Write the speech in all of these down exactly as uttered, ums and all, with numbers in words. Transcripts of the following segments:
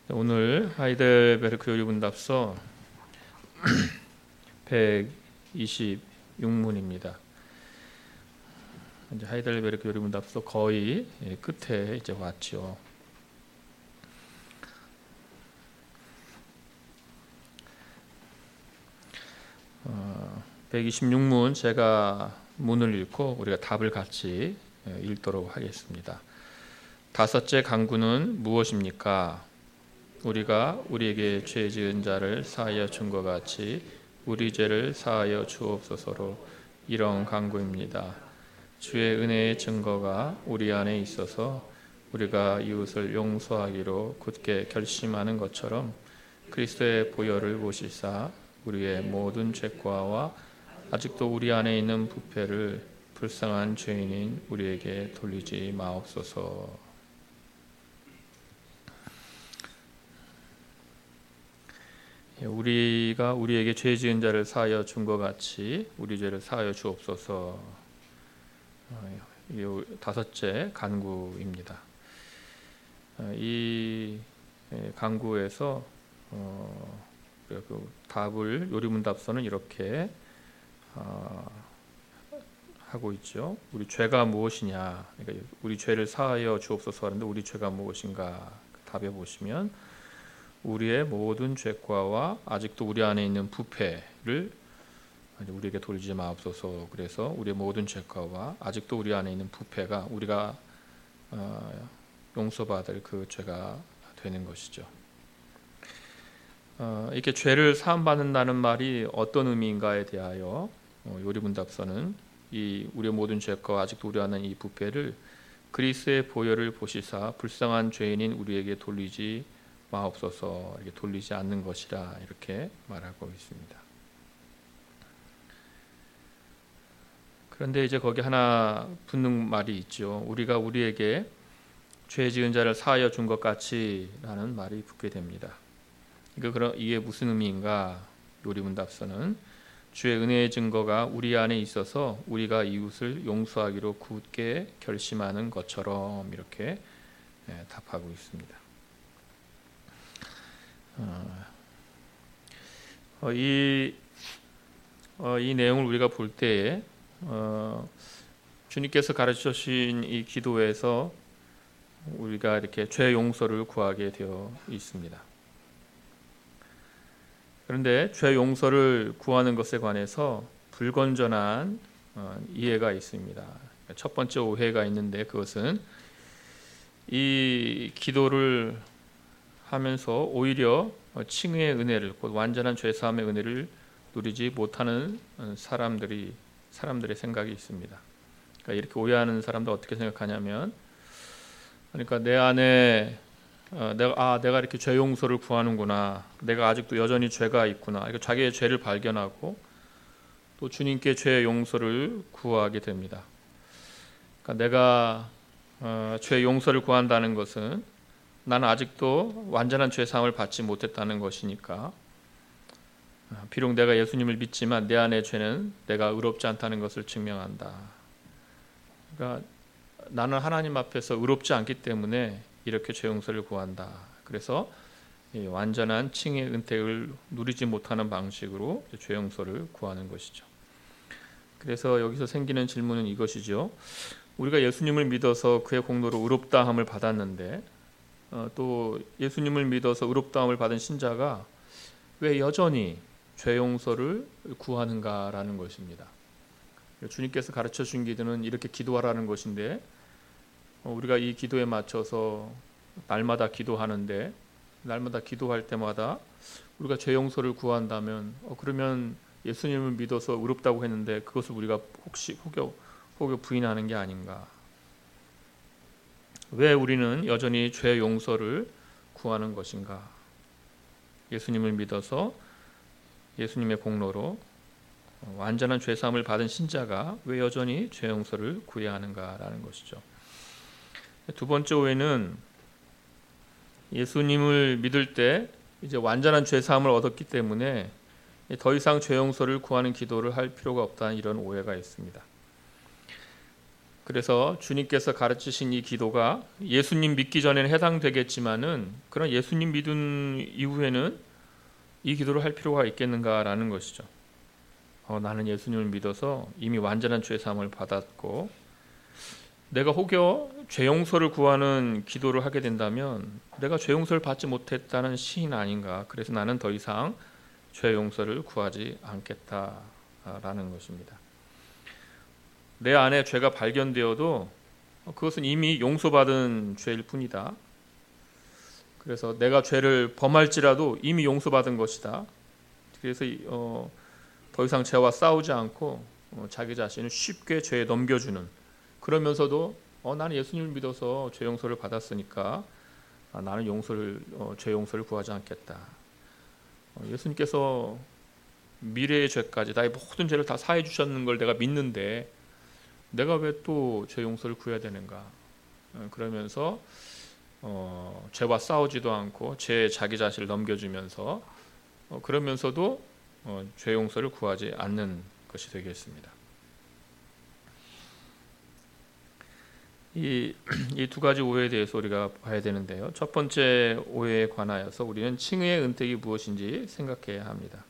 오늘 하이델베르크 요리문답서 백이십육 문입니다. 이제 하이델베르크 요리문답서 거의 끝에 이제 왔죠. 어, 백이십육 문 제가 문을 읽고 우리가 답을 같이 읽도록 하겠습니다. 다섯째 간구는 무엇입니까? 우리가 우리에게 죄 지은 자를 사하여 준 것 같이 우리 죄를 사하여 주옵소서로 이런 간구입니다. 주의 은혜의 증거가 우리 안에 있어서 우리가 이웃을 용서하기로 굳게 결심하는 것처럼 그리스도의 보혈을 보시사 우리의 모든 죄과와 아직도 우리 안에 있는 부패를 불쌍한 죄인인 우리에게 돌리지 마옵소서. 우리가 우리에게 죄 지은 자를 사하여 준 것 같이 우리 죄를 사하여 주옵소서. 이 다섯째 간구입니다. 이 간구에서 그 답을 요리문답서는 이렇게 하고 있죠. 우리 죄가 무엇이냐? 그러니까 우리 죄를 사하여 주옵소서 하는데 우리 죄가 무엇인가? 답에 보시면 우리의 모든 죄과와 아직도 우리 안에 있는 부패를 우리에게 돌리지 마옵소서. 그래서 우리의 모든 죄과와 아직도 우리 안에 있는 부패가 우리가 용서받을 그 죄가 되는 것이죠. 이렇게 죄를 사함받는다는 말이 어떤 의미인가에 대하여 요리문답서는 이 우리의 모든 죄과와 아직도 우리 안에 있는 이 부패를 그리스도의 보혈을 보시사 불쌍한 죄인인 우리에게 돌리지 마옵소서, 이렇게 돌리지 않는 것이라 이렇게 말하고 있습니다. 그런데 이제 거기 하나 붙는 말이 있죠. 우리가 우리에게 죄 지은 자를 사하여 준 것 같이라는 말이 붙게 됩니다. 이거 그럼 이게 무슨 의미인가? 요리문답서는 주의 은혜의 증거가 우리 안에 있어서 우리가 이웃을 용서하기로 굳게 결심하는 것처럼 이렇게 답하고 있습니다. 어, 이, 어, 이 내용을 우리가 볼 때에 어, 주님께서 가르쳐 주신 이 기도에서 우리가 이렇게 죄 용서를 구하게 되어 있습니다. 그런데 죄 용서를 구하는 것에 관해서 불건전한 어, 이해가 있습니다. 첫 번째 오해가 있는데 그것은 이 기도를 하면서 오히려 칭의의 은혜를, 곧 완전한 죄사함의 은혜를 누리지 못하는 사람들이 사람들의 생각이 있습니다. 그러니까 이렇게 오해하는 사람들 어떻게 생각하냐면, 그러니까 내 안에 어, 내가 아 내가 이렇게 죄 용서를 구하는구나, 내가 아직도 여전히 죄가 있구나, 그러니까 자기의 죄를 발견하고 또 주님께 죄 용서를 구하게 됩니다. 그러니까 내가 어, 죄 용서를 구한다는 것은 나는 아직도 완전한 죄사함을 받지 못했다는 것이니까, 비록 내가 예수님을 믿지만 내 안의 죄는 내가 의롭지 않다는 것을 증명한다. 그러니까 나는 하나님 앞에서 의롭지 않기 때문에 이렇게 죄 용서를 구한다. 그래서 완전한 칭의 은택을 누리지 못하는 방식으로 죄 용서를 구하는 것이죠. 그래서 여기서 생기는 질문은 이것이죠. 우리가 예수님을 믿어서 그의 공로로 의롭다함을 받았는데 어, 또 예수님을 믿어서 의롭다함을 받은 신자가 왜 여전히 죄 용서를 구하는가라는 것입니다. 주님께서 가르쳐 준 기도는 이렇게 기도하라는 것인데 어, 우리가 이 기도에 맞춰서 날마다 기도하는데 날마다 기도할 때마다 우리가 죄 용서를 구한다면 어, 그러면 예수님을 믿어서 의롭다고 했는데 그것을 우리가 혹시 혹여, 혹여 부인하는 게 아닌가? 왜 우리는 여전히 죄 용서를 구하는 것인가? 예수님을 믿어서 예수님의 공로로 완전한 죄사함을 받은 신자가 왜 여전히 죄 용서를 구해야 하는가라는 것이죠. 두 번째 오해는 예수님을 믿을 때 이제 완전한 죄사함을 얻었기 때문에 더 이상 죄 용서를 구하는 기도를 할 필요가 없다는 이런 오해가 있습니다. 그래서 주님께서 가르치신 이 기도가 예수님 믿기 전에는 해당되겠지만은 그런 예수님 믿은 이후에는 이 기도를 할 필요가 있겠는가라는 것이죠. 어, 나는 예수님을 믿어서 이미 완전한 죄 사함을 받았고 내가 혹여 죄 용서를 구하는 기도를 하게 된다면 내가 죄 용서를 받지 못했다는 시인 아닌가. 그래서 나는 더 이상 죄 용서를 구하지 않겠다라는 것입니다. 내 안에 죄가 발견되어도 그것은 이미 용서받은 죄일 뿐이다. 그래서 내가 죄를 범할지라도 이미 용서받은 것이다. 그래서 어, 더 이상 죄와 싸우지 않고 어, 자기 자신을 쉽게 죄에 넘겨주는, 그러면서도 어, 나는 예수님을 믿어서 죄 용서를 받았으니까 아, 나는 용서를 어, 죄 용서를 구하지 않겠다. 어, 예수님께서 미래의 죄까지 나의 모든 죄를 다 사해 주셨는 걸 내가 믿는데 내가 왜 또 죄 용서를 구해야 되는가? 어, 그러면서 어, 죄와 싸우지도 않고 죄에 자기 자신을 넘겨주면서 어, 그러면서도 어, 죄 용서를 구하지 않는 것이 되겠습니다. 이 이 두 가지 오해에 대해서 우리가 봐야 되는데요. 첫 번째 오해에 관하여서 우리는 칭의의 은택이 무엇인지 생각해야 합니다.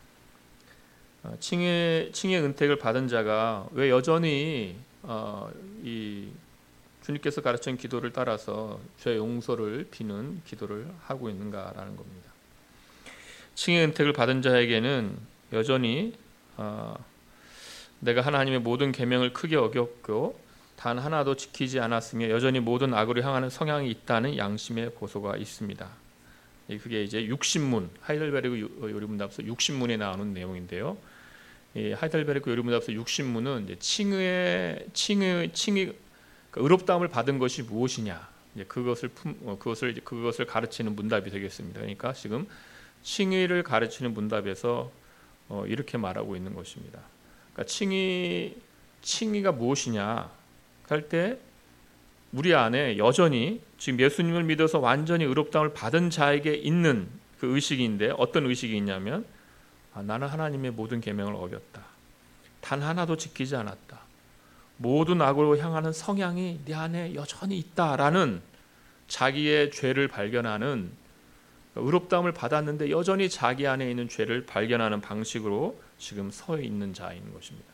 칭의, 칭의 은택을 받은 자가 왜 여전히 어, 이 주님께서 가르친 기도를 따라서 죄 용서를 비는 기도를 하고 있는가라는 겁니다. 칭의 은택을 받은 자에게는 여전히 어, 내가 하나님의 모든 계명을 크게 어겼고 단 하나도 지키지 않았으며 여전히 모든 악으로 향하는 성향이 있다는 양심의 고소가 있습니다. 그게 이제 육신문, 하이델베르그 요리문답서 육신문에 나오는 내용인데요. 이 하이델베르크 요리문답서 육신문은 이제 칭의 칭의 칭의 그러니까 의롭다함을 받은 것이 무엇이냐, 이제 그것을 품, 어, 그것을 이제 그것을 가르치는 문답이 되겠습니다. 그러니까 지금 칭의를 가르치는 문답에서 어, 이렇게 말하고 있는 것입니다. 그러니까 칭의 칭의가 무엇이냐 할 때 우리 안에 여전히 지금 예수님을 믿어서 완전히 의롭다함을 받은 자에게 있는 그 의식인데 어떤 의식이 있냐면 아, 나는 하나님의 모든 계명을 어겼다. 단 하나도 지키지 않았다. 모든 악으로 향하는 성향이 내 안에 여전히 있다라는 자기의 죄를 발견하는, 의롭다함을 받았는데 여전히 자기 안에 있는 죄를 발견하는 방식으로 지금 서 있는 자인 것입니다.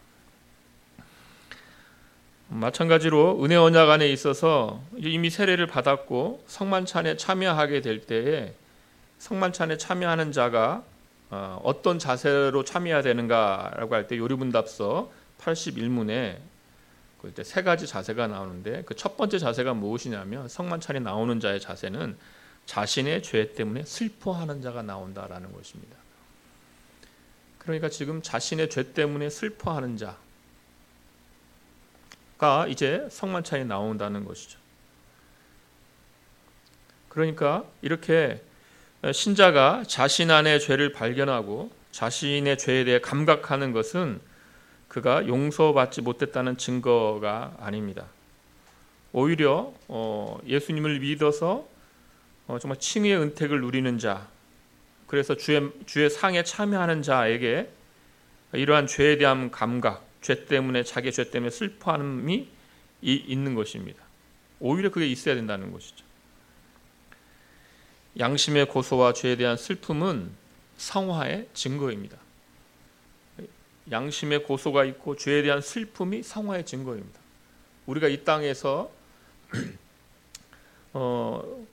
마찬가지로 은혜 언약 안에 있어서 이미 세례를 받았고 성만찬에 참여하게 될 때에 성만찬에 참여하는 자가 어떤 자세로 참여해야 되는가라고 할 때 요리문답서 팔십일 문에 그때 세 가지 자세가 나오는데 그 첫 번째 자세가 무엇이냐면 성만찬에 나오는 자의 자세는 자신의 죄 때문에 슬퍼하는 자가 나온다라는 것입니다. 그러니까 지금 자신의 죄 때문에 슬퍼하는 자가 이제 성만찬에 나온다는 것이죠. 그러니까 이렇게 신자가 자신 안의 죄를 발견하고 자신의 죄에 대해 감각하는 것은 그가 용서받지 못했다는 증거가 아닙니다. 오히려 예수님을 믿어서 정말 칭의의 은택을 누리는 자, 그래서 주의, 주의 상에 참여하는 자에게 이러한 죄에 대한 감각, 죄 때문에 자기 죄 때문에 슬퍼함이 있는 것입니다. 오히려 그게 있어야 된다는 것이죠. 양심의 고소와 죄에 대한 슬픔은 성화의 증거입니다. 양심의 고소가 있고 죄에 대한 슬픔이 성화의 증거입니다. 우리가 이 땅에서 어,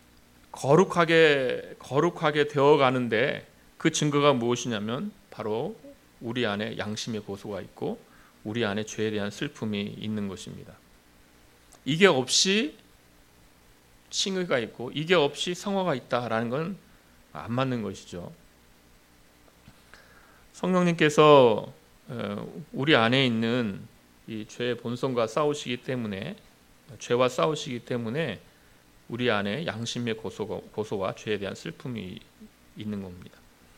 거룩하게 거룩하게 되어가는데 그 증거가 무엇이냐면 바로 우리 안에 양심의 고소가 있고 우리 안에 죄에 대한 슬픔이 있는 것입니다. 이게 없이 칭의가 있고 이게 없이 성화가 있다라는 건 안 맞는 것이죠. 성령님께서 우리 안에 있는 이 죄의 본성과 싸우시기 때문에 죄와 싸우시기 때문에 우리 안에 양심의 고소와 죄에 대한 슬픔이 있는 겁니다.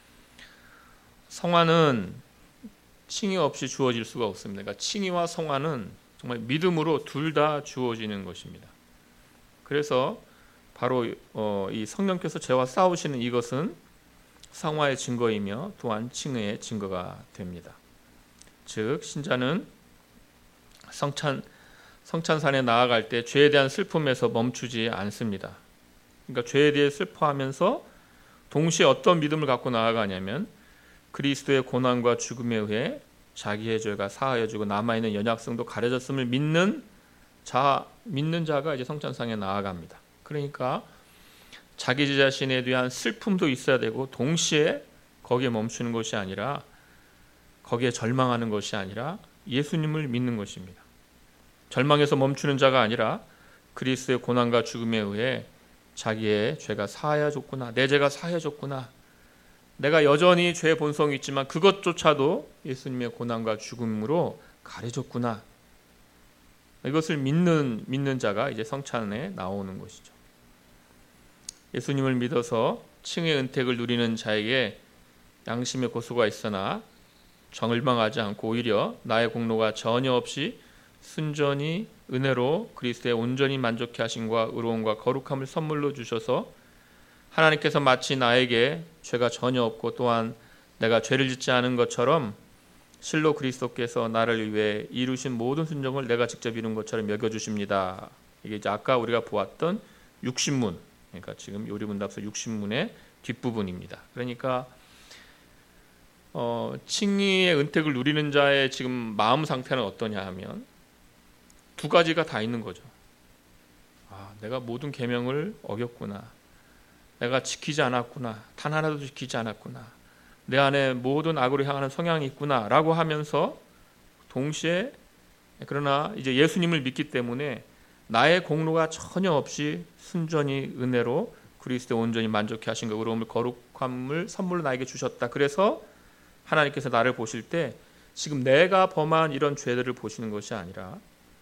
성화는 칭의 없이 주어질 수가 없습니다. 그러니까 칭의와 성화는 정말 믿음으로 둘 다 주어지는 것입니다. 그래서 바로 이 성령께서 죄와 싸우시는 이것은 성화의 증거이며 또한 칭의의 증거가 됩니다. 즉 신자는 성찬 성찬산에 나아갈 때 죄에 대한 슬픔에서 멈추지 않습니다. 그러니까 죄에 대해 슬퍼하면서 동시에 어떤 믿음을 갖고 나아가냐면 그리스도의 고난과 죽음에 의해 자기의 죄가 사하여지고 남아있는 연약성도 가려졌음을 믿는 자, 믿는 자가 이제 성찬상에 나아갑니다. 그러니까 자기 자신에 대한 슬픔도 있어야 되고 동시에 거기에 멈추는 것이 아니라 거기에 절망하는 것이 아니라 예수님을 믿는 것입니다. 절망에서 멈추는 자가 아니라 그리스도의 고난과 죽음에 의해 자기의 죄가 사하여졌구나, 내 죄가 사하여졌구나, 내가 여전히 죄의 본성이 있지만 그것조차도 예수님의 고난과 죽음으로 가려졌구나, 이것을 믿는 믿는 자가 이제 성찬에 나오는 것이죠. 예수님을 믿어서 칭의 은택을 누리는 자에게 양심의 고소가 있으나 절망하지 않고 오히려 나의 공로가 전혀 없이 순전히 은혜로 그리스도의 온전히 만족케 하심과 의로움과 거룩함을 선물로 주셔서 하나님께서 마치 나에게 죄가 전혀 없고 또한 내가 죄를 짓지 않은 것처럼 실로 그리스도께서 나를 위해 이루신 모든 순종을 내가 직접 이룬 것처럼 여겨주십니다. 이게 이제 아까 우리가 보았던 육신문, 그러니까 지금 요리문답서 육신문의 뒷부분입니다. 그러니까 어, 칭의의 은택을 누리는 자의 지금 마음 상태는 어떠냐 하면 두 가지가 다 있는 거죠. 아, 내가 모든 계명을 어겼구나, 내가 지키지 않았구나, 단 하나도 지키지 않았구나, 내 안에 모든 악으로 향하는 성향이 있구나 라고 하면서 동시에 그러나 이제 예수님을 믿기 때문에 나의 공로가 전혀 없이 순전히 은혜로 그리스도의 온전히 만족케 하신 것, 의로움을 거룩함을 선물로 나에게 주셨다. 그래서 하나님께서 나를 보실 때 지금 내가 범한 이런 죄들을 보시는 것이 아니라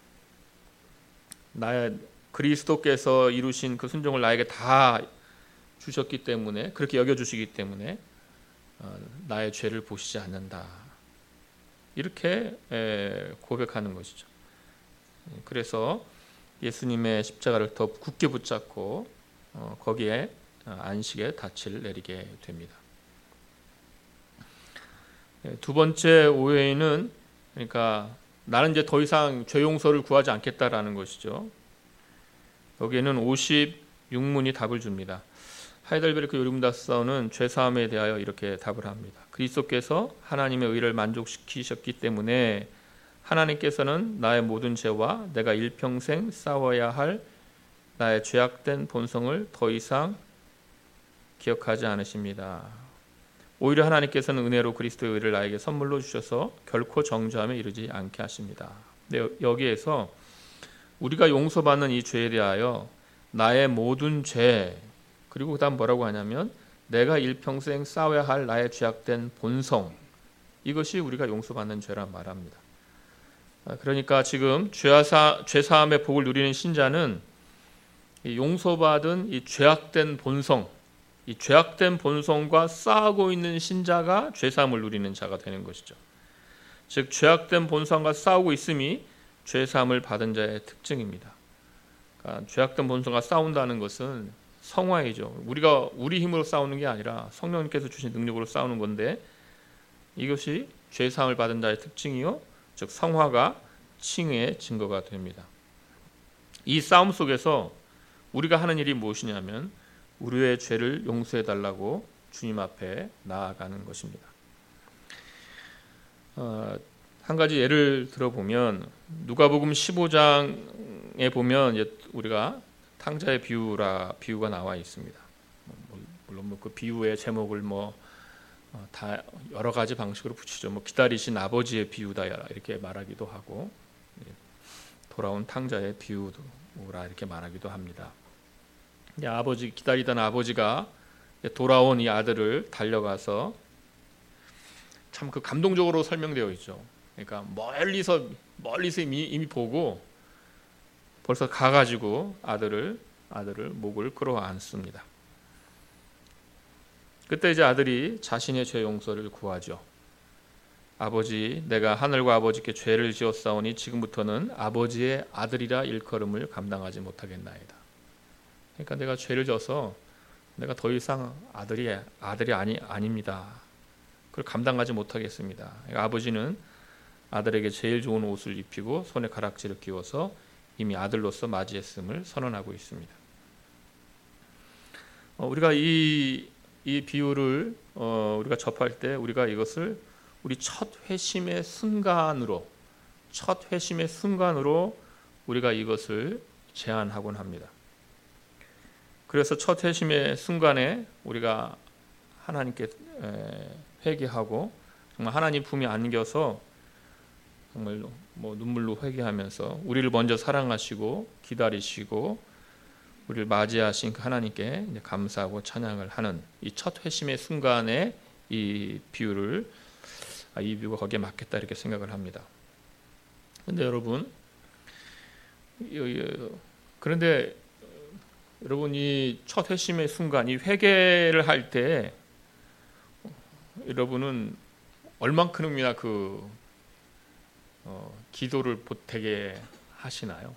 나의 그리스도께서 이루신 그 순종을 나에게 다 주셨기 때문에, 그렇게 여겨주시기 때문에 나의 죄를 보시지 않는다, 이렇게 고백하는 것이죠. 그래서 예수님의 십자가를 더 굳게 붙잡고 거기에 안식의 닻을 내리게 됩니다. 두 번째 오해는, 그러니까 나는 이제 더 이상 죄 용서를 구하지 않겠다라는 것이죠. 여기에는 오십육 문이 답을 줍니다. 하이델베르크 요리문답서는 죄사함에 대하여 이렇게 답을 합니다. 그리스도께서 하나님의 의를 만족시키셨기 때문에 하나님께서는 나의 모든 죄와 내가 일평생 싸워야 할 나의 죄악된 본성을 더 이상 기억하지 않으십니다. 오히려 하나님께서는 은혜로 그리스도의 의를 나에게 선물로 주셔서 결코 정죄함에 이르지 않게 하십니다. 근데 여기에서 우리가 용서받는 이 죄에 대하여 나의 모든 죄, 그리고 그 다음 뭐라고 하냐면 내가 일평생 싸워야 할 나의 죄악된 본성, 이것이 우리가 용서받는 죄란 말합니다. 그러니까 지금 죄사, 죄사함의 복을 누리는 신자는 이 용서받은 이 죄악된 본성, 이 죄악된 본성과 싸우고 있는 신자가 죄사함을 누리는 자가 되는 것이죠. 즉 죄악된 본성과 싸우고 있음이 죄사함을 받은 자의 특징입니다. 그러니까 죄악된 본성과 싸운다는 것은 성화이죠. 우리가 우리 힘으로 싸우는 게 아니라 성령님께서 주신 능력으로 싸우는 건데, 이것이 죄사함을 받은 자의 특징이요, 즉 성화가 칭의의 증거가 됩니다. 이 싸움 속에서 우리가 하는 일이 무엇이냐면 우리의 죄를 용서해달라고 주님 앞에 나아가는 것입니다. 어, 한 가지 예를 들어보면 누가복음 십오 장에 보면 우리가 탕자의 비유라 비유가 나와 있습니다. 물론 뭐 그 비유의 제목을 뭐 다 여러 가지 방식으로 붙이죠. 뭐 기다리신 아버지의 비유다 이렇게 말하기도 하고, 돌아온 탕자의 비유라 이렇게 말하기도 합니다. 아버지 기다리던 아버지가 돌아온 이 아들을 달려가서, 참 그 감동적으로 설명되어 있죠. 그러니까 멀리서 멀리서 이미, 이미 보고 벌써 가가지고 아들을 아들을 목을 끌어안습니다. 그때 이제 아들이 자신의 죄 용서를 구하죠. 아버지, 내가 하늘과 아버지께 죄를 지었사오니 지금부터는 아버지의 아들이라 일컬음을 감당하지 못하겠나이다. 그러니까 내가 죄를 져서 내가 더 이상 아들이 아들이 아니 아닙니다. 그걸 감당하지 못하겠습니다. 그러니까 아버지는 아들에게 제일 좋은 옷을 입히고 손에 가락지를 끼워서 이미 아들로서 맞이했음을 선언하고 있습니다. 어, 우리가 이, 이 비유를 어, 우리가 접할 때 우리가 이것을 우리 첫 회심의 순간으로 첫 회심의 순간으로 우리가 이것을 제안하곤 합니다. 그래서 첫 회심의 순간에 우리가 하나님께 회개하고 정말 하나님 품에 안겨서 정말 뭐 눈물로 회개하면서 우리를 먼저 사랑하시고 기다리시고 우리를 맞이하신 그 하나님께 감사하고 찬양을 하는 이 첫 회심의 순간에 이 비유를 이 비유가 거기에 맞겠다 이렇게 생각을 합니다. 그런데 여러분, 그런데 여러분 이 첫 회심의 순간, 이 회개를 할 때 여러분은 얼만큼이나 그 어, 기도를 보태게 하시나요?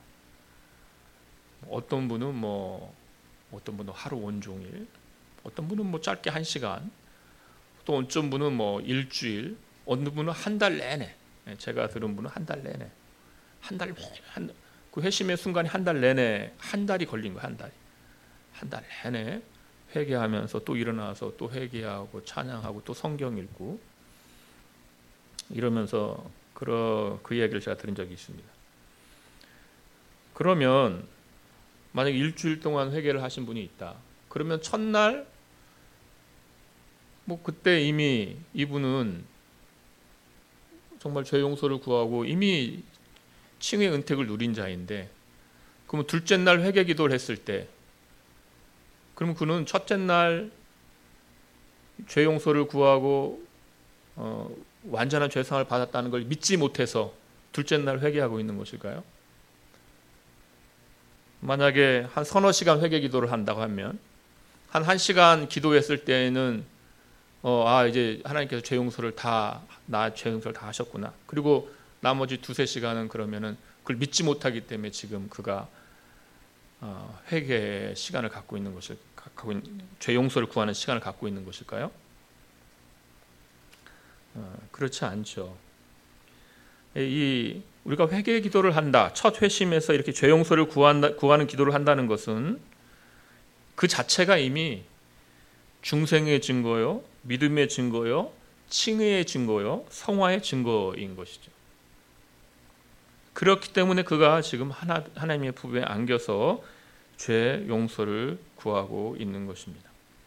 어떤 분은 뭐 어떤 분은 하루 온종일, 어떤 분은 뭐 짧게 한 시간, 또 어떤 분은 뭐 일주일, 어느 분은 한 달 내내. 제가 들은 분은 한 달 내내, 한 달, 한, 그 회심의 순간이 한 달 내내, 한 달이 걸린 거예요. 한 달이, 한 달 내내 회개하면서 또 일어나서 또 회개하고 찬양하고 또 성경 읽고 이러면서 그, 그 이야기를 제가 들은 적이 있습니다. 그러면 만약에 일주일 동안 회개를 하신 분이 있다. 그러면 첫날 뭐 그때 이미 이분은 정말 죄 용서를 구하고 이미 칭의 은택을 누린 자인데, 그러면 둘째 날 회개 기도를 했을 때, 그러면 그는 첫째 날 죄 용서를 구하고 어, 완전한 죄상을 받았다는 걸 믿지 못해서 둘째 날 회개하고 있는 것일까요? 만약에 한 서너 시간 회개 기도를 한다고 하면 한 한 시간 기도했을 때는 어, 아 이제 하나님께서 죄 용서를 다 나 죄 용서를 다 하셨구나. 그리고 나머지 두세 시간은 그러면은 그걸 믿지 못하기 때문에 지금 그가 어, 회개의 시간을 갖고 있는 것을 갖고 있는, 죄 용서를 구하는 시간을 갖고 있는 것일까요? 어, 그렇지 않죠. 이 우리가 회개 기도를 한다, 첫 회심에서 이렇게 죄 용서를 구한다, 구하는 기도를 한다는 것은 그 자체가 이미 중생의 증거요, 믿음의 증거요, 칭의의 증거요, 성화의 증거인 것이죠. 그렇기 때문에 그가 지금 하나, 하나님의 품에 안겨서 죄 용서를 구하고 있는 것입니다.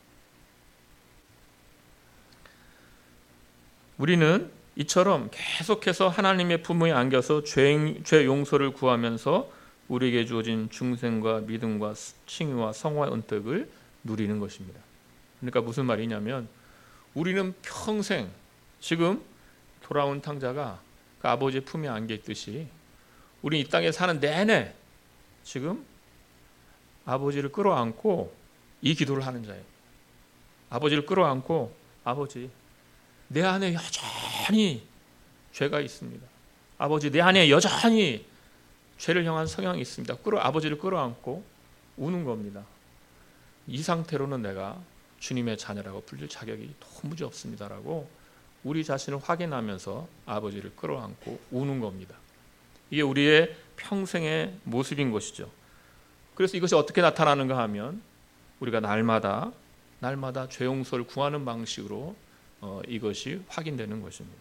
우리는 이처럼 계속해서 하나님의 품에 안겨서 죄, 죄 용서를 구하면서 우리에게 주어진 중생과 믿음과 칭의와 성화의 은택을 누리는 것입니다. 그러니까 무슨 말이냐면 우리는 평생 지금 돌아온 탕자가 그 아버지의 품에 안겨 있듯이 우리 이 땅에 사는 내내 지금 아버지를 끌어안고 이 기도를 하는 자예요. 아버지를 끌어안고 아버지, 내 안에 여전히 죄가 있습니다. 아버지, 내 안에 여전히 죄를 향한 성향이 있습니다. 끌어 아버지를 끌어안고 우는 겁니다. 이 상태로는 내가 주님의 자녀라고 불릴 자격이 도무지 없습니다라고 우리 자신을 확인하면서 아버지를 끌어안고 우는 겁니다. 이게 우리의 평생의 모습인 것이죠. 그래서 이것이 어떻게 나타나는가 하면 우리가 날마다 날마다 죄 용서를 구하는 방식으로 어, 이것이 확인되는 것입니다.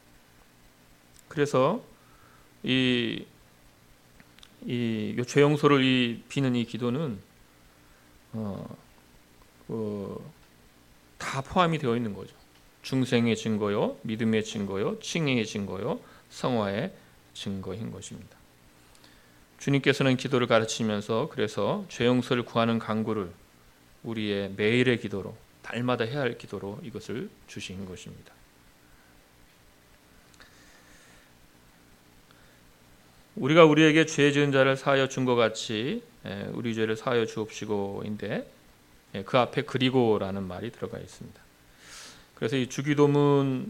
그래서 이, 이 죄 용서를 이 비는 이 기도는 어, 그, 다 포함이 되어 있는 거죠. 중생의 증거요, 믿음의 증거요, 칭의의 증거요, 성화의 증거인 것입니다. 주님께서는 기도를 가르치면서 그래서 죄 용서를 구하는 간구를 우리의 매일의 기도로, 날마다 해야 할 기도로 이것을 주신 것입니다. 우리가 우리에게 죄 지은 자를 사하여 준 것 같이 우리 죄를 사하여 주옵시고인데 그 앞에 그리고라는 말이 들어가 있습니다. 그래서 이 주기도문에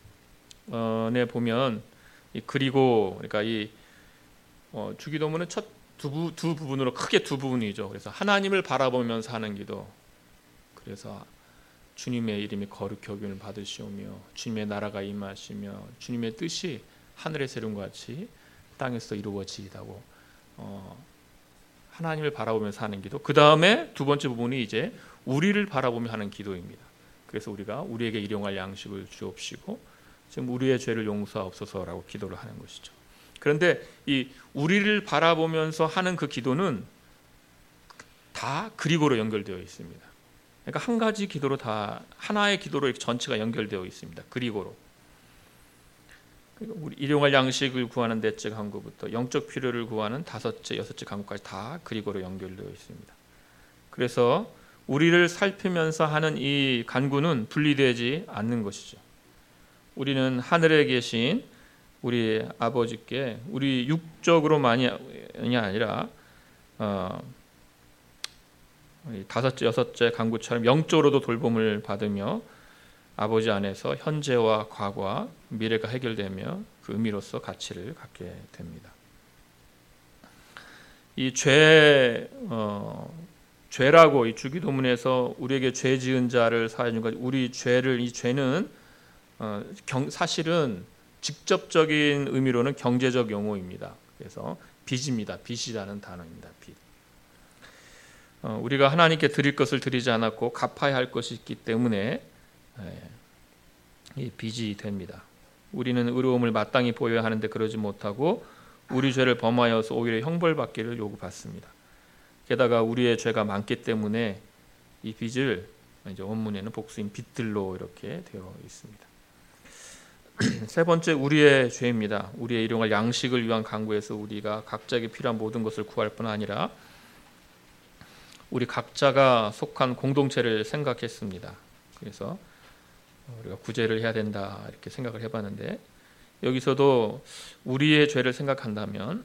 보면 이 그리고, 그러니까 이 어, 주기도문은 첫 두 두 부분으로 크게 두 부분이죠. 그래서 하나님을 바라보면서 하는 기도. 그래서 주님의 이름이 거룩히 여김을 받으시오며 주님의 나라가 임하시며 주님의 뜻이 하늘의 세lum과 같이 땅에서 이루어지이다고 어, 하나님을 바라보면서 하는 기도. 그 다음에 두 번째 부분이 이제 우리를 바라보며 하는 기도입니다. 그래서 우리가 우리에게 일용할 양식을 주옵시고 지금 우리의 죄를 용서하옵소서라고 기도를 하는 것이죠. 그런데 이 우리를 바라보면서 하는 그 기도는 다 그리고로 연결되어 있습니다. 그러니까 한 가지 기도로 다 하나의 기도로 전체가 연결되어 있습니다. 그리고로. 우리 일용할 양식을 구하는 넷째 간구부터 영적 필요를 구하는 다섯째, 여섯째 간구까지 다 그리고로 연결되어 있습니다. 그래서 우리를 살피면서 하는 이 간구는 분리되지 않는 것이죠. 우리는 하늘에 계신 우리 아버지께 우리 육적으로만이 아니라 어, 다섯째, 여섯째 간구처럼 영적으로도 돌봄을 받으며 아버지 안에서 현재와 과거와 미래가 해결되며 그 의미로서 가치를 갖게 됩니다. 이 죄, 어, 죄라고 이 주기도문에서 우리에게 죄 지은 자를 사하여 준 것, 우리 죄를 이 죄는 어, 경, 사실은 직접적인 의미로는 경제적 용어입니다. 그래서 빚입니다. 빚이라는 단어입니다. 빚. 어, 우리가 하나님께 드릴 것을 드리지 않았고 갚아야 할 것이 있기 때문에 예, 이 빚이 됩니다. 우리는 의로움을 마땅히 보여야 하는데 그러지 못하고 우리 죄를 범하여서 오히려 형벌받기를 요구받습니다. 게다가 우리의 죄가 많기 때문에 이 빚을 이제 원문에는 복수인 빚들로 이렇게 되어 있습니다. 세 번째 우리의 죄입니다. 우리의 일용할 양식을 위한 간구에서 우리가 각자에게 필요한 모든 것을 구할 뿐 아니라 우리 각자가 속한 공동체를 생각했습니다. 그래서 우리가 구제를 해야 된다 이렇게 생각을 해봤는데 여기서도 우리의 죄를 생각한다면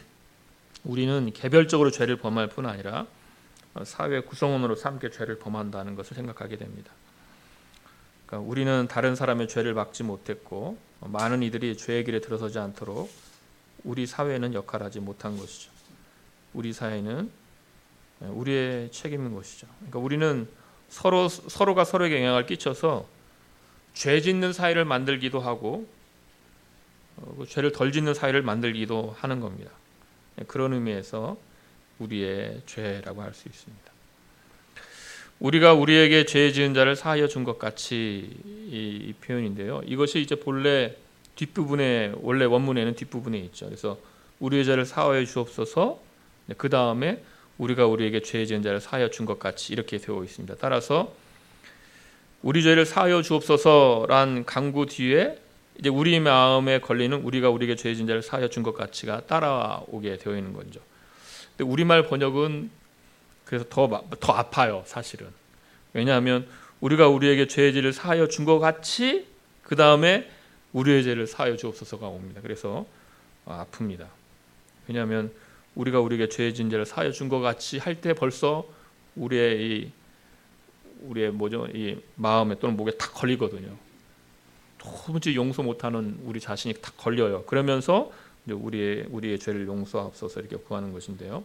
우리는 개별적으로 죄를 범할 뿐 아니라 사회 구성원으로서 함께 죄를 범한다는 것을 생각하게 됩니다. 그러니까 우리는 다른 사람의 죄를 막지 못했고 많은 이들이 죄의 길에 들어서지 않도록 우리 사회는 역할하지 못한 것이죠. 우리 사회는 우리의 책임인 것이죠. 그러니까 우리는 서로 서로가 서로에게 영향을 끼쳐서 죄 짓는 사회를 만들기도 하고 어, 죄를 덜 짓는 사회를 만들기도 하는 겁니다. 그런 의미에서 우리의 죄라고 할 수 있습니다. 우리가 우리에게 죄 지은 자를 사하여 준 것 같이 이, 이 표현인데요. 이것이 이제 본래 뒷부분에 원래 원문에는 뒷부분에 있죠. 그래서 우리의 죄를 사하여 주옵소서. 그 다음에 우리가 우리에게 죄 지은 자를 사하여 준 것 같이 이렇게 되어 있습니다. 따라서 우리 죄를 사하여 주옵소서란 간구 뒤에 이제 우리 마음에 걸리는 우리가 우리에게 죄 지은 자를 사하여 준 것 같이가 따라오게 되어 있는 거죠. 근데 우리말 번역은 그래서 더, 더 아파요, 사실은. 왜냐하면 우리가 우리에게 죄의 죄를 사하여 준 것 같이 그 다음에 우리의 죄를 사하여 주옵소서가 옵니다. 그래서 아픕니다. 왜냐하면 우리가 우리에게 죄의 죄를 사하여 준 것 같이 할 때 벌써 우리의 이 우리의 뭐죠 이 마음에 또는 목에 탁 걸리거든요. 도무지 용서 못하는 우리 자신이 탁 걸려요. 그러면서 이제 우리의 우리의 죄를 용서하옵소서 이렇게 구하는 것인데요.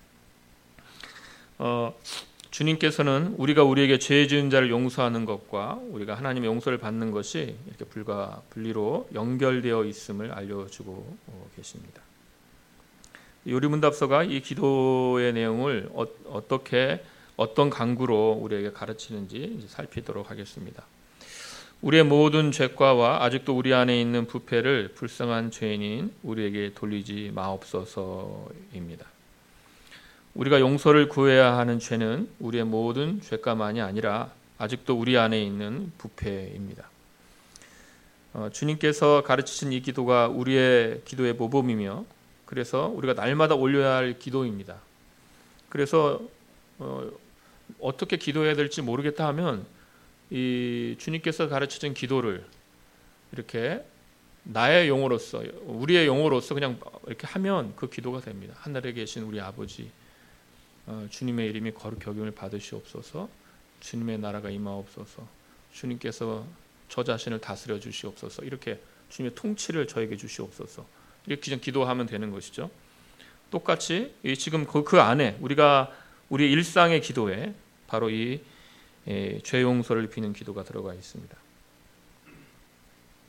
어, 주님께서는 우리가 우리에게 죄 지은 자를 용서하는 것과 우리가 하나님의 용서를 받는 것이 이렇게 불과 분리로 연결되어 있음을 알려주고 계십니다. 요리문답서가 이 기도의 내용을 어, 어떻게 어떤 간구로 우리에게 가르치는지 이제 살피도록 하겠습니다. 우리의 모든 죄과와 아직도 우리 안에 있는 부패를 불쌍한 죄인인 우리에게 돌리지 마옵소서입니다. 우리가 용서를 구해야 하는 죄는 우리의 모든 죄과만이 아니라 아직도 우리 안에 있는 부패입니다. 어, 주님께서 가르치신 이 기도가 우리의 기도의 모범이며 그래서 우리가 날마다 올려야 할 기도입니다. 그래서 어, 어떻게 기도해야 될지 모르겠다 하면 이 주님께서 가르치신 기도를 이렇게 나의 용어로서 우리의 용어로서 그냥 이렇게 하면 그 기도가 됩니다. 하늘에 계신 우리 아버지 어, 주님의 이름이 거룩히 여김을 받으시옵소서. 주님의 나라가 임하옵소서. 주님께서 저 자신을 다스려 주시옵소서. 이렇게 주님의 통치를 저에게 주시옵소서. 이렇게 그냥 기도하면 되는 것이죠. 똑같이 지금 그 안에 우리가 우리 일상의 기도에 바로 이 예, 죄 용서를 비는 기도가 들어가 있습니다.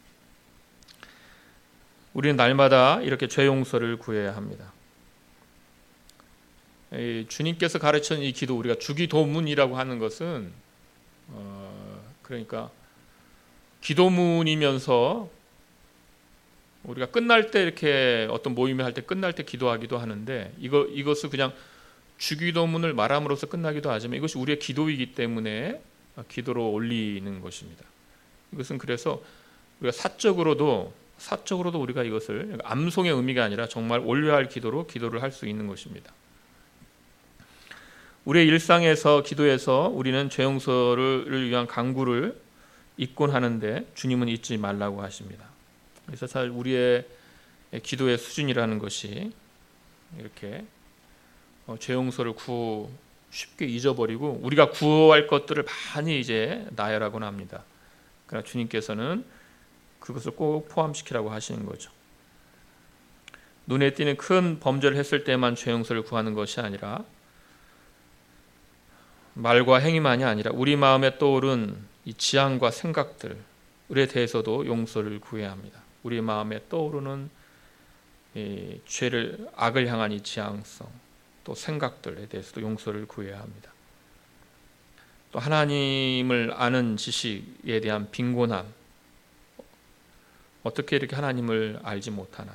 우리는 날마다 이렇게 죄 용서를 구해야 합니다. 주님께서 가르치는 이 기도, 우리가 주기도문이라고 하는 것은 어, 그러니까 기도문이면서 우리가 끝날 때 이렇게 어떤 모임을 할 때 끝날 때 기도하기도 하는데, 이거 이것을 그냥 주기도문을 말함으로써 끝나기도 하지만 이것이 우리의 기도이기 때문에 기도로 올리는 것입니다. 이것은 그래서 우리가 사적으로도 사적으로도 우리가 이것을 암송의 의미가 아니라 정말 올려야 할 기도로 기도를 할 수 있는 것입니다. 우리의 일상에서 기도에서 우리는 죄 용서를 위한 간구를 잊곤 하는데 주님은 잊지 말라고 하십니다. 그래서 잘 우리의 기도의 수준이라는 것이 이렇게 죄 용서를 구 쉽게 잊어버리고 우리가 구할 것들을 많이 이제 나열하곤 합니다. 그러나 주님께서는 그것을 꼭 포함시키라고 하시는 거죠. 눈에 띄는 큰 범죄를 했을 때만 죄 용서를 구하는 것이 아니라 말과 행위만이 아니라 우리 마음에 떠오른 이 지향과 생각들에 대해서도 용서를 구해야 합니다. 우리 마음에 떠오르는 이 죄를 악을 향한 이 지향성, 또 생각들에 대해서도 용서를 구해야 합니다. 또 하나님을 아는 지식에 대한 빈곤함, 어떻게 이렇게 하나님을 알지 못하나,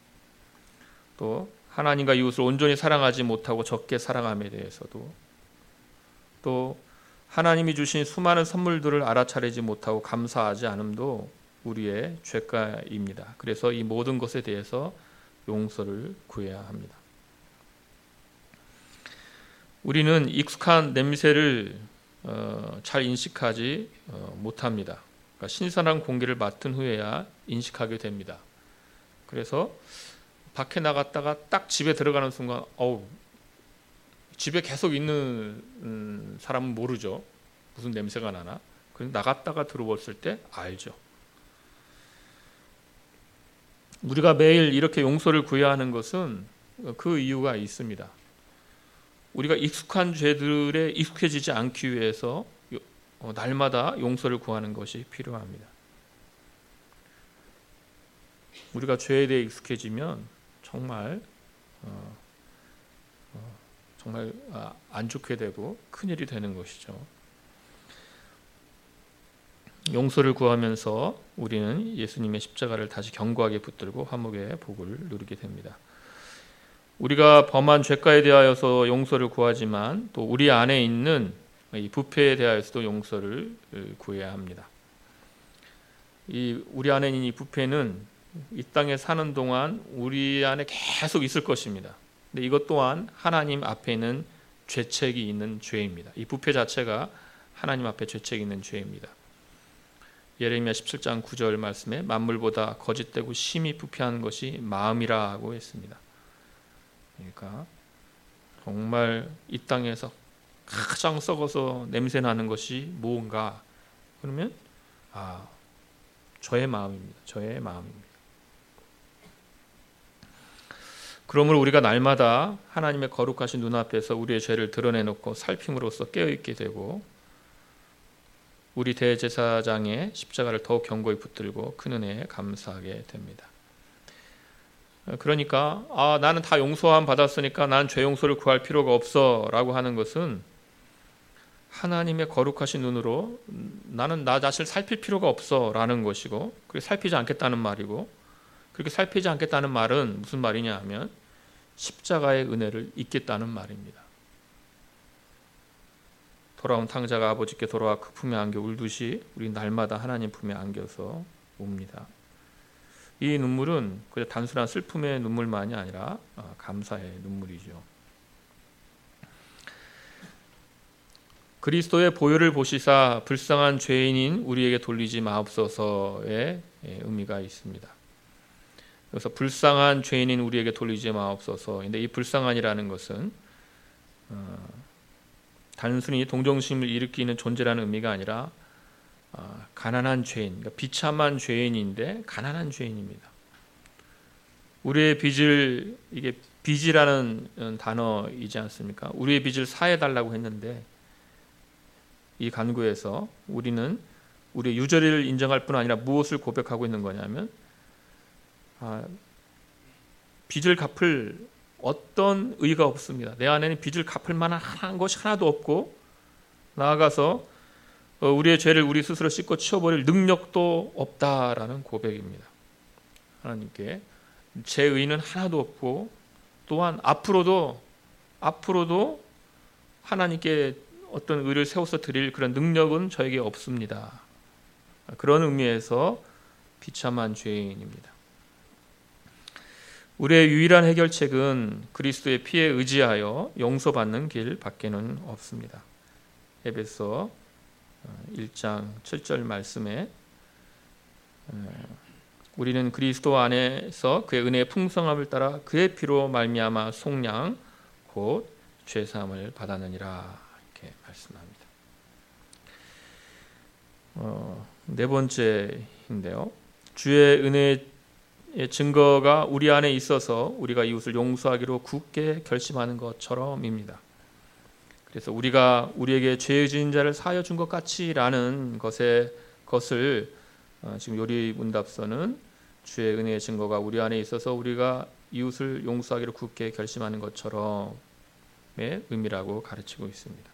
또 하나님과 이웃을 온전히 사랑하지 못하고 적게 사랑함에 대해서도, 또 하나님이 주신 수많은 선물들을 알아차리지 못하고 감사하지 않음도 우리의 죄가입니다. 그래서 이 모든 것에 대해서 용서를 구해야 합니다. 우리는 익숙한 냄새를 어, 잘 인식하지 어, 못합니다. 그러니까 신선한 공기를 맡은 후에야 인식하게 됩니다. 그래서 밖에 나갔다가 딱 집에 들어가는 순간, 어우, 집에 계속 있는 음, 사람은 모르죠. 무슨 냄새가 나나. 그런데 나갔다가 들어왔을 때 알죠. 우리가 매일 이렇게 용서를 구해야 하는 것은 그 이유가 있습니다. 우리가 익숙한 죄들에 익숙해지지 않기 위해서 날마다 용서를 구하는 것이 필요합니다. 우리가 죄에 대해 익숙해지면 정말 어, 어, 정말 안 좋게 되고 큰일이 되는 것이죠. 용서를 구하면서 우리는 예수님의 십자가를 다시 견고하게 붙들고 화목의 복을 누리게 됩니다. 우리가 범한 죄가에 대하여서 용서를 구하지만 또 우리 안에 있는 이 부패에 대하여서도 용서를 구해야 합니다. 이 우리 안에 있는 이 부패는 이 땅에 사는 동안 우리 안에 계속 있을 것입니다. 근데 이것 또한 하나님 앞에는 죄책이 있는 죄입니다. 이 부패 자체가 하나님 앞에 죄책이 있는 죄입니다. 예레미야 십칠 장 구 절 말씀에 만물보다 거짓되고 심히 부패한 것이 마음이라고 했습니다. 그러니까 정말 이 땅에서 가장 썩어서 냄새 나는 것이 무언가, 그러면 아, 저의 마음입니다. 저의 마음입니다. 그러므로 우리가 날마다 하나님의 거룩하신 눈앞에서 우리의 죄를 드러내놓고 살핌으로써 깨어있게 되고 우리 대제사장의 십자가를 더욱 견고히 붙들고 큰 은혜에 감사하게 됩니다. 그러니까 아, 나는 다 용서함 받았으니까 난 죄 용서를 구할 필요가 없어 라고 하는 것은 하나님의 거룩하신 눈으로 나는 나 자신을 살필 필요가 없어 라는 것이고, 그렇게 살피지 않겠다는 말이고, 그렇게 살피지 않겠다는 말은 무슨 말이냐 하면 십자가의 은혜를 잊겠다는 말입니다. 돌아온 탕자가 아버지께 돌아와 그 품에 안겨 울듯이 우리 날마다 하나님 품에 안겨서 웁니다. 이 눈물은 그냥 단순한 슬픔의 눈물만이 아니라 감사의 눈물이죠. 그리스도의 보혈을 보시사 불쌍한 죄인인 우리에게 돌리지 마옵소서의 의미가 있습니다. 그래서 불쌍한 죄인인 우리에게 돌리지 마옵소서. 근데 이 불쌍한이라는 것은 어, 단순히 동정심을 일으키는 존재라는 의미가 아니라 어, 가난한 죄인, 그러니까 비참한 죄인인데 가난한 죄인입니다. 우리의 빚을, 이게 빚이라는 단어이지 않습니까? 우리의 빚을 사해달라고 했는데 이 간구에서 우리는 우리의 유죄를 인정할 뿐 아니라 무엇을 고백하고 있는 거냐면 아, 빚을 갚을 어떤 의가 없습니다. 내 안에는 빚을 갚을 만한 것이 하나도 없고 나아가서 우리의 죄를 우리 스스로 씻고 치워버릴 능력도 없다라는 고백입니다. 하나님께 제 의는 하나도 없고 또한 앞으로도 앞으로도 하나님께 어떤 의를 세워서 드릴 그런 능력은 저에게 없습니다. 그런 의미에서 비참한 죄인입니다. 우리의 유일한 해결책은 그리스도의 피에 의지하여 용서받는 길 밖에는 없습니다. 에베소 일 장 칠 절 말씀에 우리는 그리스도 안에서 그의 은혜의 풍성함을 따라 그의 피로 말미암아 속량 곧 죄사함을 받았느니라 이렇게 말씀합니다. 어, 네 번째인데요. 주의 은혜의 증거가 우리 안에 있어서 우리가 이웃을 용서하기로 굳게 결심하는 것처럼입니다. 그래서 우리가 우리에게 죄의 지은 자를 사하여 준 것 같이라는 것의 것을 어, 지금 요리 문답서는 주의 은혜의 증거가 우리 안에 있어서 우리가 이웃을 용서하기로 굳게 결심하는 것처럼의 의미라고 가르치고 있습니다.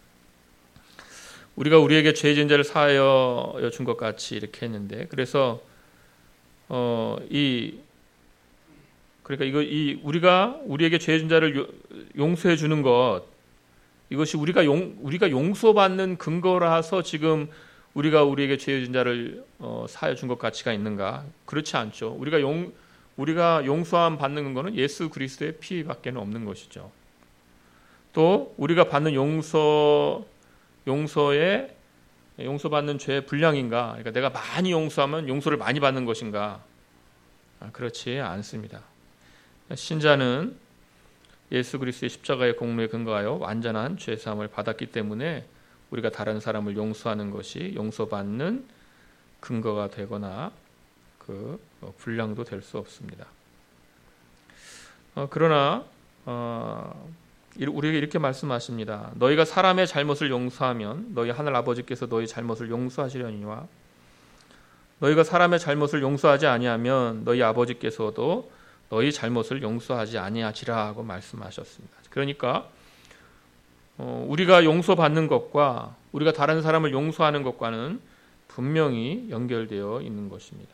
우리가 우리에게 죄의 지은 자를 사하여 준 것 같이 이렇게 했는데 그래서 어, 이 그러니까 이거 이 우리가 우리에게 죄의 지은 자를 용서해 주는 것 이것이 우리가 용 우리가 용서받는 근거라서 지금 우리가 우리에게 죄의 지은 자를 어, 사하여 준 것 가치가 있는가? 그렇지 않죠. 우리가 용 우리가 용서함 받는 거는 예수 그리스도의 피밖에는 없는 것이죠. 또 우리가 받는 용서 용서의 용서받는 죄의 분량인가? 그러니까 내가 많이 용서하면 용서를 많이 받는 것인가? 아, 그렇지 않습니다. 신자는 예수 그리스도의 십자가의 공로에 근거하여 완전한 죄 사함을 받았기 때문에 우리가 다른 사람을 용서하는 것이 용서받는 근거가 되거나 그 분량도 될 수 없습니다. 어, 그러나 어, 우리에게 이렇게 말씀하십니다. 너희가 사람의 잘못을 용서하면 너희 하늘 아버지께서 너희 잘못을 용서하시려니와 너희가 사람의 잘못을 용서하지 아니하면 너희 아버지께서도 너희 잘못을 용서하지 아니하시라고 말씀하셨습니다. 그러니까 어, 우리가 용서받는 것과 우리가 다른 사람을 용서하는 것과는 분명히 연결되어 있는 것입니다.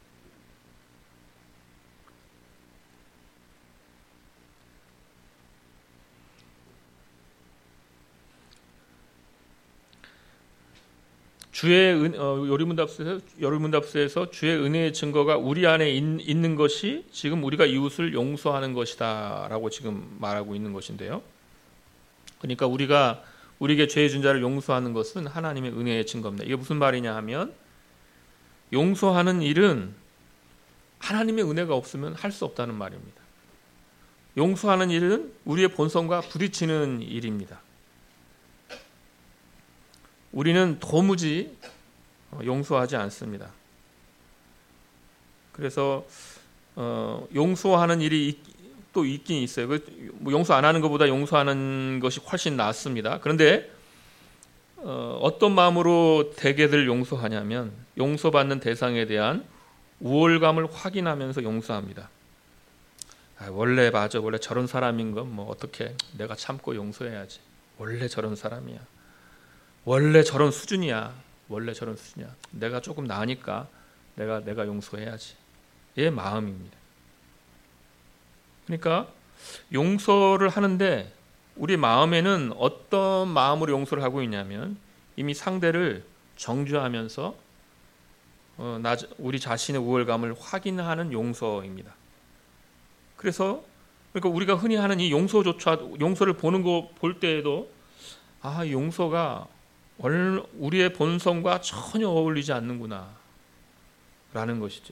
주의 은, 어, 요리문답서에서, 요리문답서에서 주의 은혜의 증거가 우리 안에 있, 있는 것이 지금 우리가 이웃을 용서하는 것이다라고 지금 말하고 있는 것인데요. 그러니까 우리가 우리에게 죄의 준 자를 용서하는 것은 하나님의 은혜의 증거입니다. 이게 무슨 말이냐 하면 용서하는 일은 하나님의 은혜가 없으면 할 수 없다는 말입니다. 용서하는 일은 우리의 본성과 부딪히는 일입니다. 우리는 도무지 용서하지 않습니다. 그래서 어, 용서하는 일이 있, 또 있긴 있어요. 뭐 용서 안 하는 것보다 용서하는 것이 훨씬 낫습니다. 그런데 어, 어떤 마음으로 대개들 용서하냐면 용서받는 대상에 대한 우월감을 확인하면서 용서합니다. 아, 원래 맞아, 원래 저런 사람인 건 뭐 어떻게 내가 참고 용서해야지. 원래 저런 사람이야. 원래 저런 수준이야. 원래 저런 수준이야. 내가 조금 나으니까 내가 내가 용서해야지. 얘 마음입니다. 그러니까 용서를 하는데 우리 마음에는 어떤 마음으로 용서를 하고 있냐면 이미 상대를 정죄하면서 어, 나, 우리 자신의 우월감을 확인하는 용서입니다. 그래서 그러니까 우리가 흔히 하는 이 용서조차 용서를 보는 거 볼 때에도 아, 용서가 우리의 본성과 전혀 어울리지 않는구나 라는 것이죠.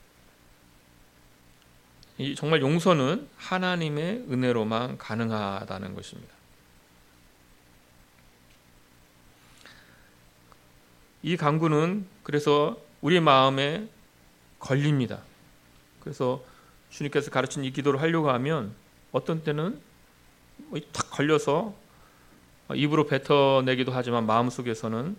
이 정말 용서는 하나님의 은혜로만 가능하다는 것입니다. 이 강구는 그래서 우리 마음에 걸립니다. 그래서 주님께서 가르친 이 기도를 하려고 하면 어떤 때는 탁 걸려서 입으로 뱉어내기도 하지만 마음속에서는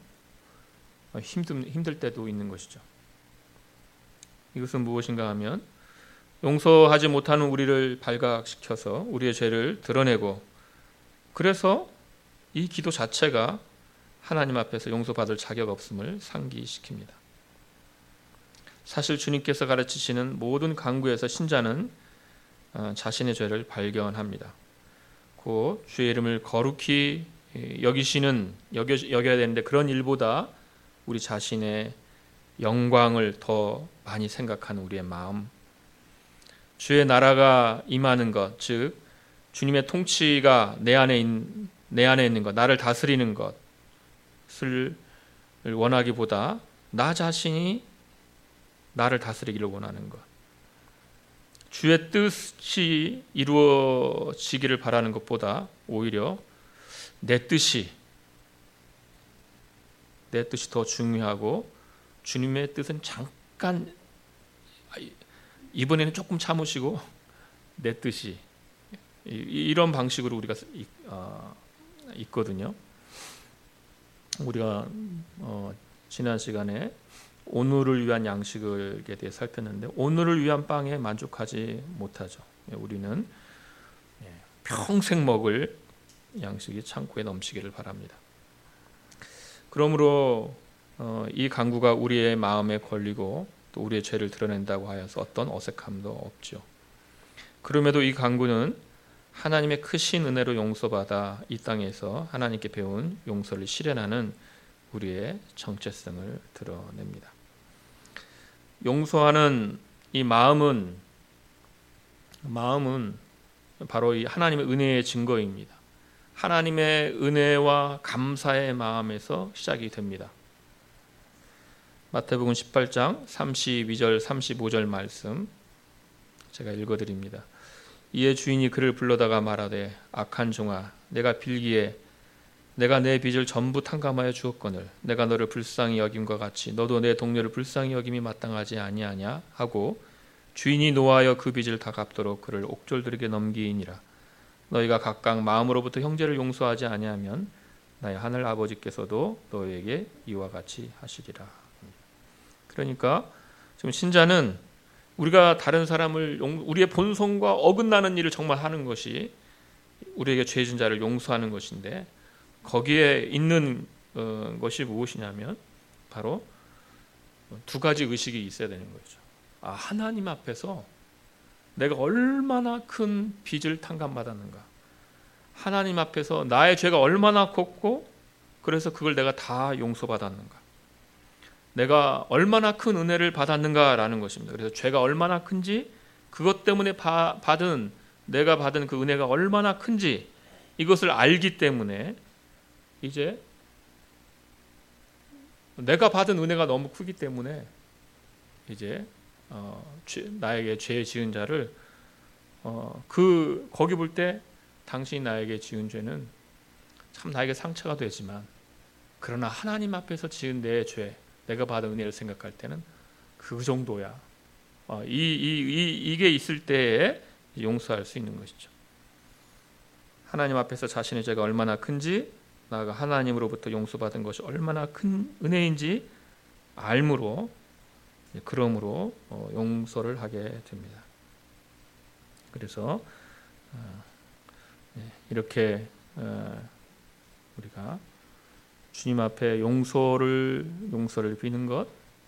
힘들, 힘들 때도 있는 것이죠. 이것은 무엇인가 하면 용서하지 못하는 우리를 발각시켜서 우리의 죄를 드러내고, 그래서 이 기도 자체가 하나님 앞에서 용서받을 자격 없음을 상기시킵니다. 사실 주님께서 가르치시는 모든 강구에서 신자는 자신의 죄를 발견합니다. 그 주의 이름을 거룩히 여기시는 여겨, 여겨야 되는데, 그런 일보다 우리 자신의 영광을 더 많이 생각하는 우리의 마음, 주의 나라가 임하는 것, 즉 주님의 통치가 내 안에 있는, 내 안에 있는 것, 나를 다스리는 것을 원하기보다 나 자신이 나를 다스리기를 원하는 것, 주의 뜻이 이루어지기를 바라는 것보다 오히려 내 뜻이 내 뜻이 더 중요하고, 주님의 뜻은 잠깐 이번에는 조금 참으시고 내 뜻이, 이런 방식으로 우리가 있거든요. 우리가 어, 지난 시간에 오늘을 위한 양식에 대해 살폈는데, 오늘을 위한 빵에 만족하지 못하죠. 우리는 평생 먹을 양식이 창고에 넘치기를 바랍니다. 그러므로 어, 이 강구가 우리의 마음에 걸리고 또 우리의 죄를 드러낸다고 하여서 어떤 어색함도 없죠. 그럼에도 이 강구는 하나님의 크신 은혜로 용서받아 이 땅에서 하나님께 배운 용서를 실현하는 우리의 정체성을 드러냅니다. 용서하는 이 마음은 마음은 바로 이 하나님의 은혜의 증거입니다. 하나님의 은혜와 감사의 마음에서 시작이 됩니다. 마태복음 십팔 장 삼십이 절 삼십오 절 말씀 제가 읽어드립니다. 이에 주인이 그를 불러다가 말하되, 악한 종아, 내가 빌기에 내가 내 빚을 전부 탕감하여 주었거늘 내가 너를 불쌍히 여김과 같이 너도 내 동료를 불쌍히 여김이 마땅하지 아니하냐 하고, 주인이 노하여 그 빚을 다 갚도록 그를 옥졸들에게 넘기니라. 너희가 각각 마음으로부터 형제를 용서하지 아니하면 나의 하늘 아버지께서도 너희에게 이와 같이 하시리라. 그러니까 지금 신자는 우리가 다른 사람을 용, 우리의 본성과 어긋나는 일을 정말 하는 것이 우리에게 죄진 자를 용서하는 것인데, 거기에 있는 어, 것이 무엇이냐면 바로 두 가지 의식이 있어야 되는 거죠. 아, 하나님 앞에서 내가 얼마나 큰 빚을 탕감받았는가, 하나님 앞에서 나의 죄가 얼마나 컸고 그래서 그걸 내가 다 용서받았는가, 내가 얼마나 큰 은혜를 받았는가라는 것입니다. 그래서 죄가 얼마나 큰지, 그것 때문에 바, 받은 내가 받은 그 은혜가 얼마나 큰지 이것을 알기 때문에 이제 내가 받은 은혜가 너무 크기 때문에 이제 어, 죄, 나에게 죄 지은 자를 어, 그 거기 볼 때 당신이 나에게 지은 죄는 참 나에게 상처가 되지만, 그러나 하나님 앞에서 지은 내 죄, 내가 받은 은혜를 생각할 때는 그 정도야. 어, 이, 이, 이, 이게 있을 때에 용서할 수 있는 것이죠. 하나님 앞에서 자신의 죄가 얼마나 큰지, 나아가 하나님으로부터 용서받은 것이 얼마나 큰 은혜인지 알므로, 그러므로 용서를 하게 됩니다. 그래서 이렇게 우리가 주님 앞에 용서를 용서를 비는 것의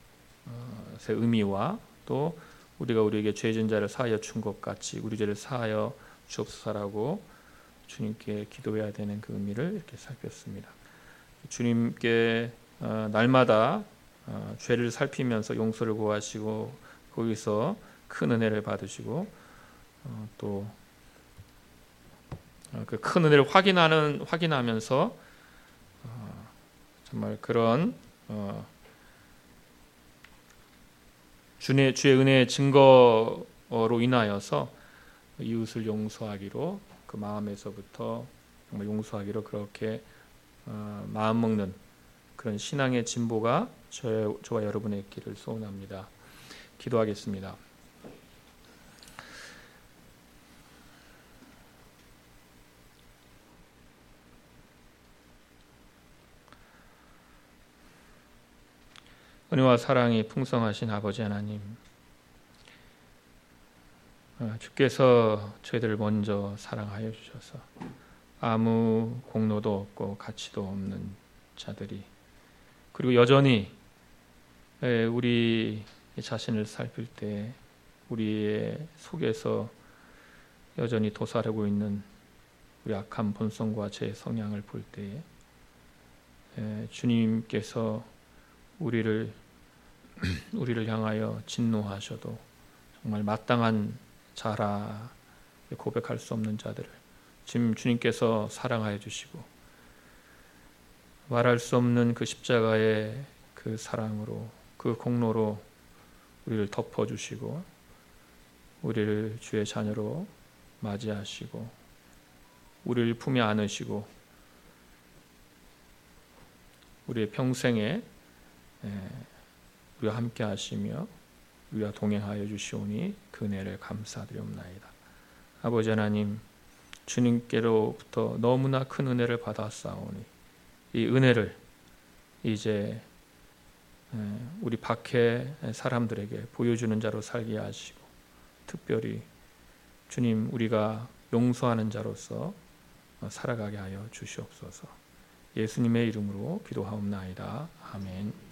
의미와, 또 우리가 우리에게 죄진 자를 사하여 준 것 같이 우리 죄를 사하여 주옵소서라고 주님께 기도해야 되는 그 의미를 이렇게 살폈습니다. 주님께 날마다 죄를 살피면서 용서를 구하시고 거기서 큰 은혜를 받으시고, 또 그 큰 은혜를 확인하는 확인하면서 정말 그런 주의 주의 은혜의 증거로 인하여서 이웃을 용서하기로, 그 마음에서부터 정말 용서하기로 그렇게 마음 먹는 그런 신앙의 진보가 저, 저와 여러분의 있기를 소원합니다. 기도하겠습니다. 은혜와 사랑이 풍성하신 아버지 하나님, 주께서 저희들을 먼저 사랑하여 주셔서 아무 공로도 없고 가치도 없는 자들이, 그리고 여전히 우리 자신을 살필 때 우리의 속에서 여전히 도사리고 있는 우리 악한 본성과 제 성향을 볼 때에 주님께서 우리를 우리를 향하여 진노하셔도 정말 마땅한 자라 고백할 수 없는 자들을 지금 주님께서 사랑하여 주시고 말할 수 없는 그 십자가의 그 사랑으로, 그 공로로 우리를 덮어주시고 우리를 주의 자녀로 맞이하시고 우리를 품에 안으시고 우리의 평생에 우리와 함께 하시며 우리와 동행하여 주시오니 그 은혜를 감사드리옵나이다. 아버지 하나님, 주님께로부터 너무나 큰 은혜를 받았사오니 이 은혜를 이제 우리 밖에 사람들에게 보여주는 자로 살게 하시고, 특별히 주님 우리가 용서하는 자로서 살아가게 하여 주시옵소서. 예수님의 이름으로 기도하옵나이다. 아멘.